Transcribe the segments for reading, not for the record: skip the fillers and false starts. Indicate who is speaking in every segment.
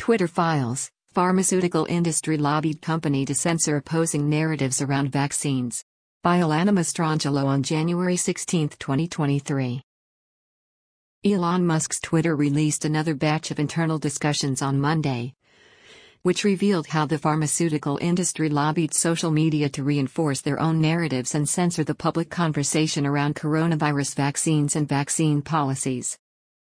Speaker 1: Twitter files: pharmaceutical industry lobbied company to censor opposing narratives around vaccines. By Alana Mastrangelo on January 16, 2023. Elon Musk's Twitter released another batch of internal discussions on Monday, which revealed how the pharmaceutical industry lobbied social media to reinforce their own narratives and censor the public conversation around coronavirus vaccines and vaccine policies.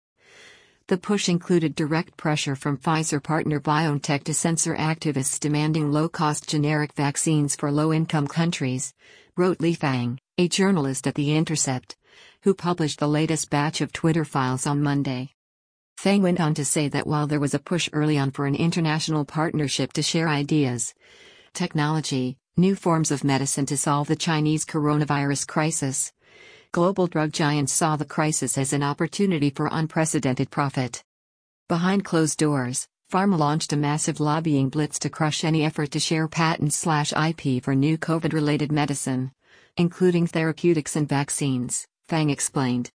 Speaker 1: The push included direct pressure from Pfizer partner BioNTech to censor activists demanding low-cost generic vaccines for low-income countries, wrote Li Fang, a journalist at The Intercept, who published the latest batch of Twitter files on Monday. Fang went on to say that while there was a push early on for an international partnership to share ideas, technology, new forms of medicine to solve the Chinese coronavirus crisis, global drug giants saw the crisis as an opportunity for unprecedented profit. Behind closed doors, Pharma launched a massive lobbying blitz to crush any effort to share patents/IP for new COVID-related medicine, including therapeutics and vaccines, Fang explained.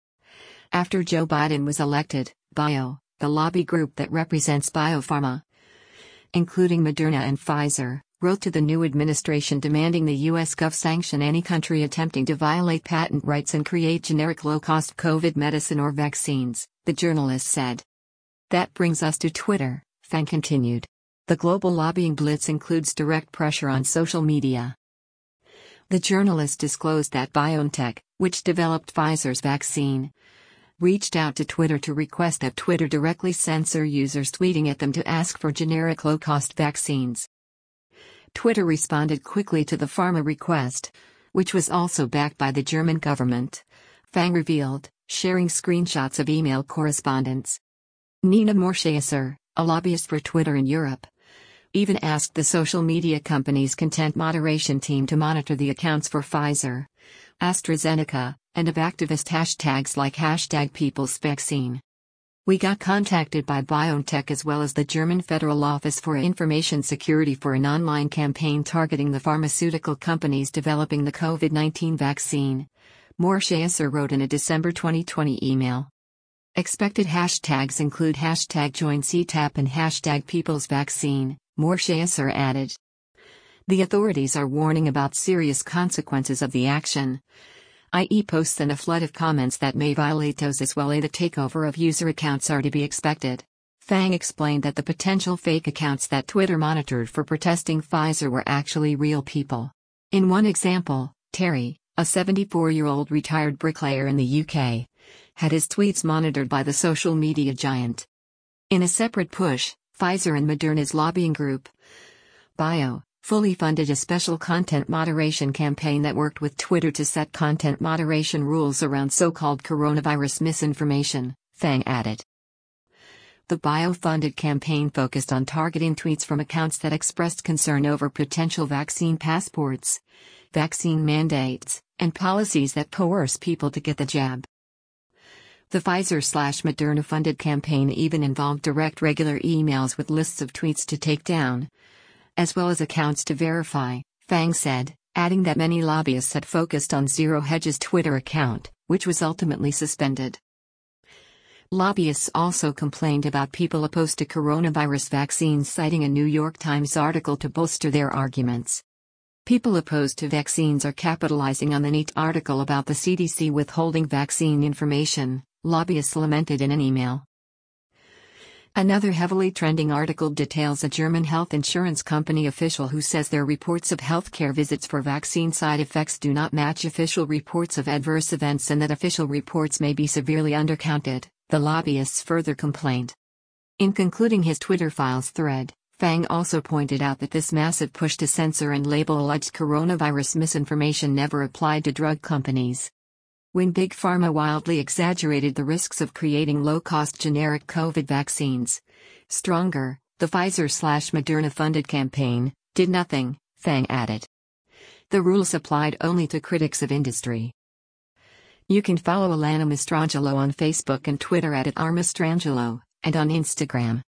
Speaker 1: After Joe Biden was elected, BIO, the lobby group that represents biopharma, including Moderna and Pfizer, wrote to the new administration demanding the U.S. Gov sanction any country attempting to violate patent rights and create generic low-cost COVID medicine or vaccines, the journalist said. That brings us to Twitter, Fang continued. The global lobbying blitz includes direct pressure on social media. The journalist disclosed that BioNTech, which developed Pfizer's vaccine, reached out to Twitter to request that Twitter directly censor users tweeting at them to ask for generic low-cost vaccines. Twitter responded quickly to the pharma request, which was also backed by the German government, Fang revealed, sharing screenshots of email correspondence. Nina Morschesser, a lobbyist for Twitter in Europe, even asked the social media company's content moderation team to monitor the accounts for Pfizer, AstraZeneca, and of activist hashtags like #PeoplesVaccine. We got contacted by BioNTech as well as the German Federal Office for Information Security for an online campaign targeting the pharmaceutical companies developing the COVID-19 vaccine, Morschesser wrote in a December 2020 email. Expected hashtags include #JoinCTAP and #PeoplesVaccine, Morschesser added. The authorities are warning about serious consequences of the action, i.e. posts and a flood of comments that may violate those as well as the takeover of user accounts are to be expected. Fang explained that the potential fake accounts that Twitter monitored for protesting Pfizer were actually real people. In one example, Terry, a 74-year-old retired bricklayer in the UK, had his tweets monitored by the social media giant. In a separate push, Pfizer and Moderna's lobbying group, BIO, fully funded a special content moderation campaign that worked with Twitter to set content moderation rules around so-called coronavirus misinformation, Fang added. The BIO-funded campaign focused on targeting tweets from accounts that expressed concern over potential vaccine passports, vaccine mandates, and policies that coerce people to get the jab. The Pfizer/Moderna-funded campaign even involved direct regular emails with lists of tweets to take down, as well as accounts to verify, Fang said, adding that many lobbyists had focused on Zero Hedge's Twitter account, which was ultimately suspended. Lobbyists also complained about people opposed to coronavirus vaccines citing a New York Times article to bolster their arguments. People opposed to vaccines are capitalizing on the neat article about the CDC withholding vaccine information, lobbyists lamented in an email. Another heavily trending article details a German health insurance company official who says their reports of healthcare visits for vaccine side effects do not match official reports of adverse events and that official reports may be severely undercounted, the lobbyists further complained. In concluding his Twitter files thread, Fang also pointed out that this massive push to censor and label alleged coronavirus misinformation never applied to drug companies. When Big Pharma wildly exaggerated the risks of creating low-cost generic COVID vaccines, Stronger, the Pfizer/Moderna-funded campaign, did nothing, Fang added. The rules applied only to critics of industry. You can follow Alana Mastrangelo on Facebook and Twitter @Mastrangelo, and on Instagram.